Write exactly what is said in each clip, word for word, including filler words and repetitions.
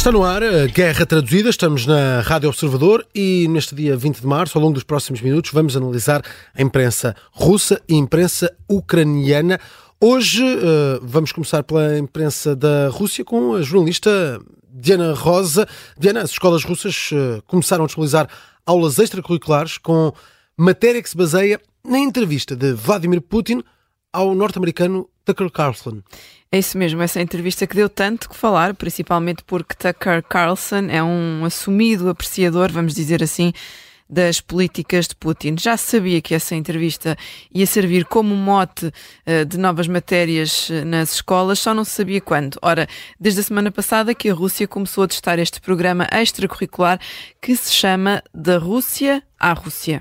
Está no ar a Guerra Traduzida, estamos na Rádio Observador e neste dia vinte de março, ao longo dos próximos minutos, vamos analisar a imprensa russa e a imprensa ucraniana. Hoje uh, vamos começar pela imprensa da Rússia com a jornalista Diana Rosa. Diana, as escolas russas uh, começaram a disponibilizar aulas extracurriculares com matéria que se baseia na entrevista de Vladimir Putin ao norte-americano Tucker Carlson. É isso mesmo, essa entrevista que deu tanto que falar, principalmente porque Tucker Carlson é um assumido apreciador, vamos dizer assim, das políticas de Putin. Já sabia que essa entrevista ia servir como mote uh, de novas matérias uh, nas escolas, só não se sabia quando. Ora, desde a semana passada que a Rússia começou a testar este programa extracurricular que se chama Da Rússia à Rússia.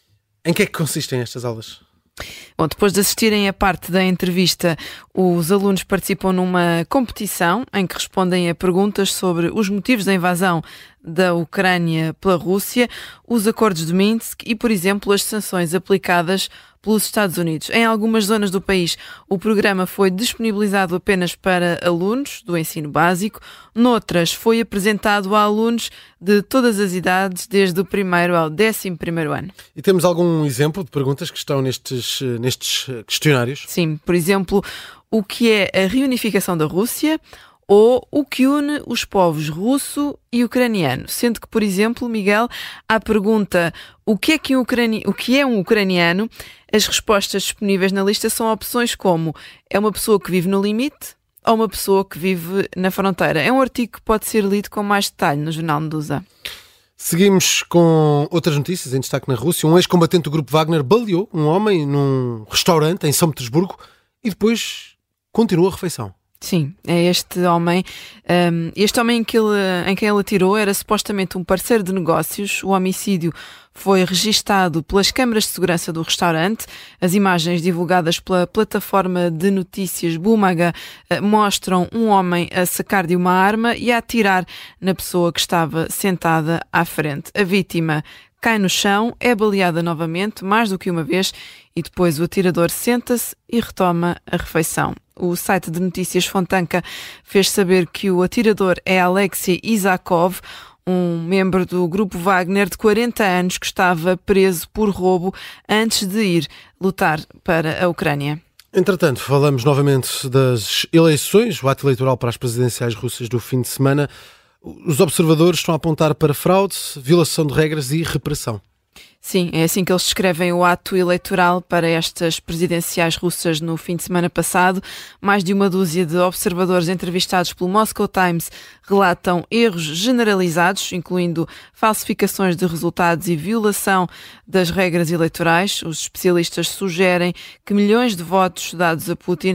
Em que é que consistem estas aulas? Bom, depois de assistirem a parte da entrevista, os alunos participam numa competição em que respondem a perguntas sobre os motivos da invasão da Ucrânia pela Rússia, os acordos de Minsk e, por exemplo, as sanções aplicadas pelos Estados Unidos. Em algumas zonas do país, o programa foi disponibilizado apenas para alunos do ensino básico, noutras foi apresentado a alunos de todas as idades, desde o primeiro ao décimo primeiro ano. E temos algum exemplo de perguntas que estão nestes, nestes questionários? Sim, por exemplo, o que é a reunificação da Rússia? Ou o que une os povos russo e ucraniano. Sendo que, por exemplo, Miguel, à pergunta o que é, que um, ucrani... o que é um ucraniano, as respostas disponíveis na lista são opções como é uma pessoa que vive no limite ou uma pessoa que vive na fronteira. É um artigo que pode ser lido com mais detalhe no jornal Medusa. Seguimos com outras notícias em destaque na Rússia. Um ex-combatente do grupo Wagner baleou um homem num restaurante em São Petersburgo e depois continua a refeição. Sim, é este homem. Um, este homem em, que ele, em quem ele atirou era supostamente um parceiro de negócios. O homicídio foi registado pelas câmaras de segurança do restaurante. As imagens divulgadas pela plataforma de notícias Bumaga uh, mostram um homem a sacar de uma arma e a atirar na pessoa que estava sentada à frente. A vítima cai no chão, é baleada novamente, mais do que uma vez, e depois o atirador senta-se e retoma a refeição. O site de notícias Fontanka fez saber que o atirador é Alexei Isakov, um membro do grupo Wagner de quarenta anos que estava preso por roubo antes de ir lutar para a Ucrânia. Entretanto, falamos novamente das eleições, o ato eleitoral para as presidenciais russas do fim de semana. Os observadores estão a apontar para fraude, violação de regras e repressão. Sim, é assim que eles descrevem o ato eleitoral para estas presidenciais russas no fim de semana passado. Mais de uma dúzia de observadores entrevistados pelo Moscow Times relatam erros generalizados, incluindo falsificações de resultados e violação das regras eleitorais. Os especialistas sugerem que milhões de votos dados a Putin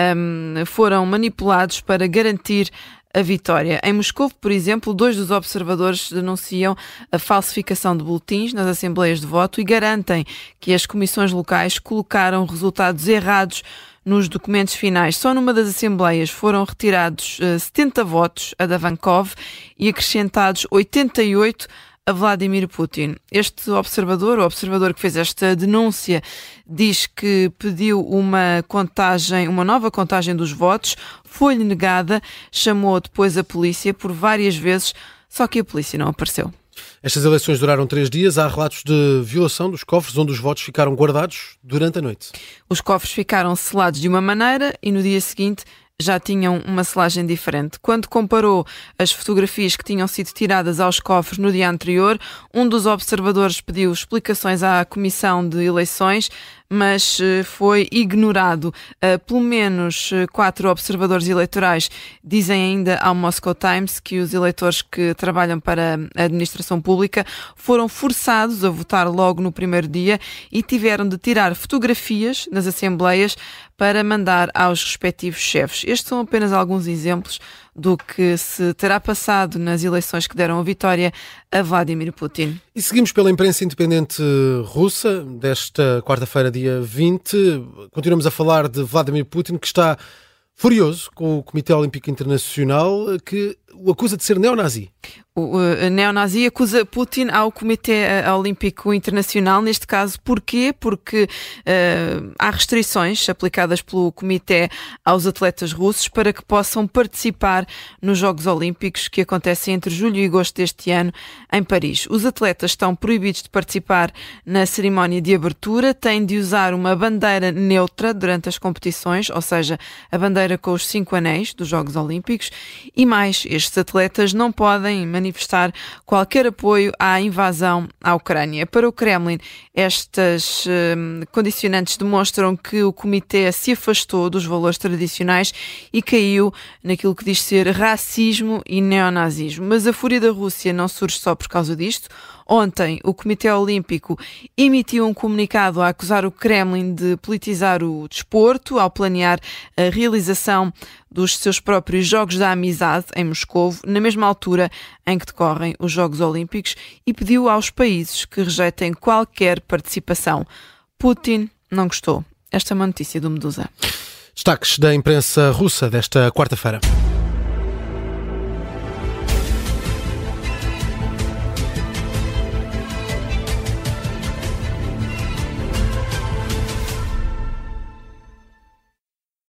um, foram manipulados para garantir a vitória. Em Moscou, por exemplo, dois dos observadores denunciam a falsificação de boletins nas assembleias de voto e garantem que as comissões locais colocaram resultados errados nos documentos finais. Só numa das assembleias foram retirados uh, setenta votos a Davankov e acrescentados oitenta e oito a Vladimir Putin. Este observador, o observador que fez esta denúncia, diz que pediu uma contagem, uma nova contagem dos votos, foi-lhe negada, chamou depois a polícia por várias vezes, só que a polícia não apareceu. Estas eleições duraram três dias. Há relatos de violação dos cofres onde os votos ficaram guardados durante a noite. Os cofres ficaram selados de uma maneira e no dia seguinte já tinham uma selagem diferente. Quando comparou as fotografias que tinham sido tiradas aos cofres no dia anterior, um dos observadores pediu explicações à Comissão de Eleições, mas foi ignorado. Uh, pelo menos quatro observadores eleitorais dizem ainda ao Moscow Times que os eleitores que trabalham para a administração pública foram forçados a votar logo no primeiro dia e tiveram de tirar fotografias nas assembleias para mandar aos respectivos chefes. Estes são apenas alguns exemplos do que se terá passado nas eleições que deram a vitória a Vladimir Putin. E seguimos pela imprensa independente russa, desta quarta-feira, dia vinte. Continuamos a falar de Vladimir Putin, que está furioso com o Comitê Olímpico Internacional, que o acusa de ser neonazi. O uh, neonazi acusa Putin ao Comitê Olímpico Internacional, neste caso, porquê? Porque uh, há restrições aplicadas pelo Comitê aos atletas russos para que possam participar nos Jogos Olímpicos que acontecem entre julho e agosto deste ano em Paris. Os atletas estão proibidos de participar na cerimónia de abertura, têm de usar uma bandeira neutra durante as competições, ou seja, a bandeira com os cinco anéis dos Jogos Olímpicos, e mais, estes atletas não podem manifestar qualquer apoio à invasão à Ucrânia. Para o Kremlin, estas hum, condicionantes demonstram que o Comitê se afastou dos valores tradicionais e caiu naquilo que diz ser racismo e neonazismo. Mas a fúria da Rússia não surge só por causa disto. Ontem, o Comitê Olímpico emitiu um comunicado a acusar o Kremlin de politizar o desporto ao planear a realização dos seus próprios Jogos da Amizade em Moscovo, na mesma altura em que decorrem os Jogos Olímpicos, e pediu aos países que rejeitem qualquer participação. Putin não gostou. Esta é uma notícia do Medusa. Destaques da imprensa russa desta quarta-feira.